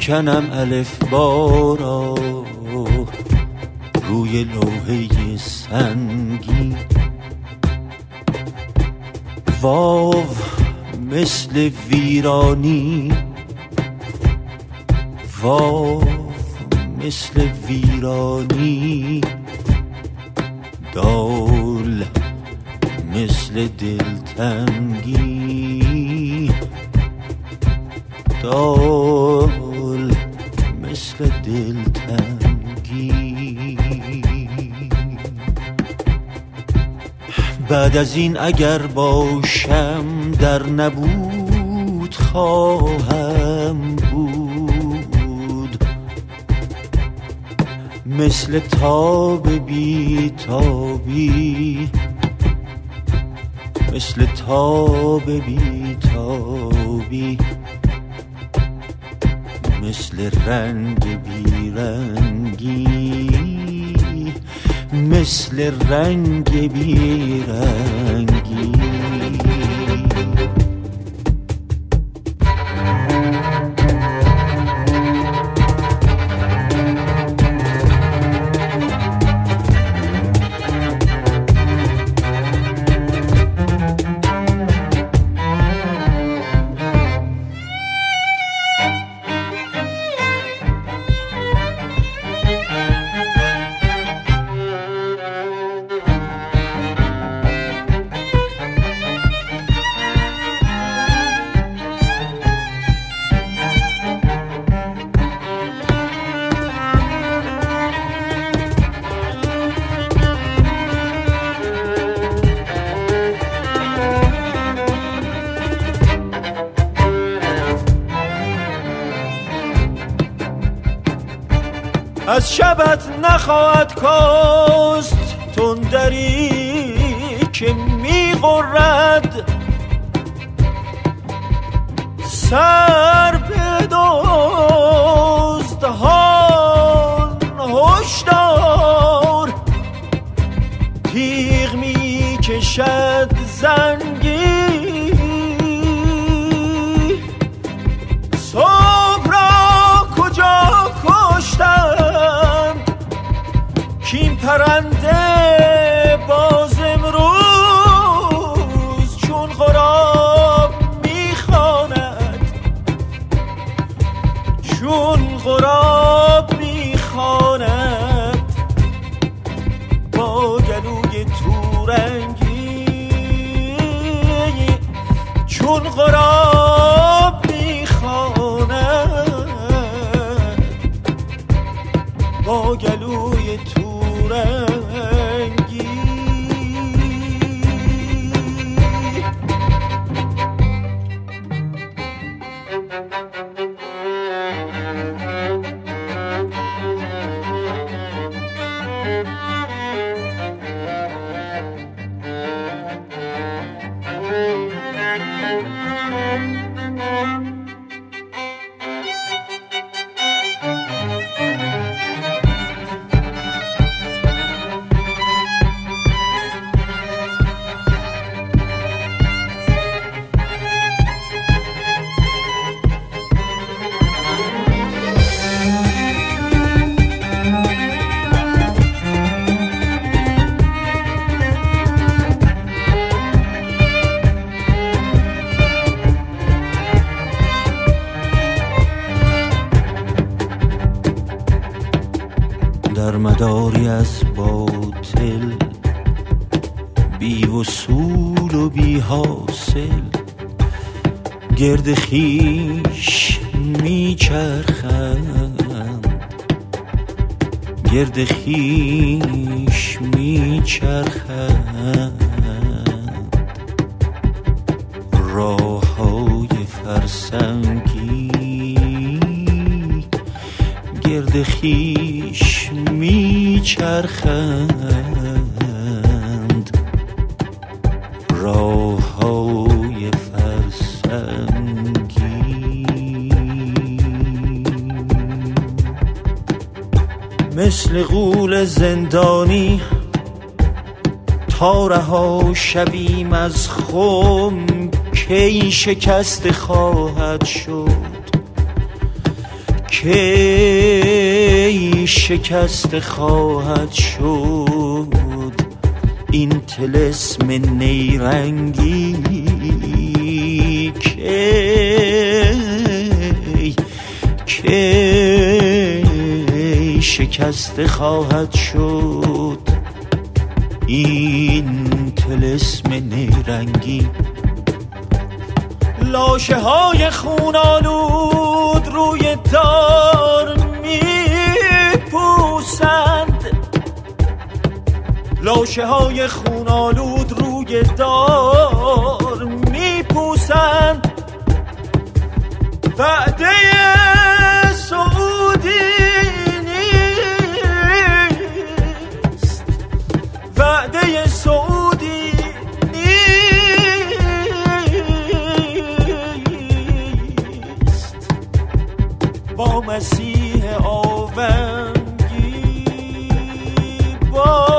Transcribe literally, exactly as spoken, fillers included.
میکنم الف بارا روی لوحه سنگین. واو مثل ویرانی، واو مثل ویرانی، دال مثل دلتنگی، دال مثل دلتنگی. بعد از این اگر باشم در نبود خواهم بود، مثل تاب بی تابی، مثل تاب بی تابی، مثل رنگ بی رنگی، مثل رنگ بی رنگی. از شبت نخواهد کاست تندری که میغرد، سر بدزد هان هشدار، تیغ میکشد زنگی، صبح را کجا کشتند کین پرنده باز امروز چون غراب میخواند، چون غراب میخواند، با گلوی تورنگی، چون غراب میخواند، با گلوی تورنگی. در مداری از باطل، بی وصول و بی حاصل، گرد خویش میچرخند، گرد خویش میچرخند، راه های فرسنگی گرد خویش میچرخند، راه های فرسنگی. مثل غول زندانی تا رها شویم از خم، کی شکست خواهد شد، کی شکست خواهد شد این طلسم نیرنگی، کی کی شکست خواهد شد این طلسم نیرنگی. لاشه های خون آلود روی دار می پوسند، لاشه های خون آلود روی دار می پوسند. وعده سعودی نیست، وعده سعودی نیست، با مسیح آونگی با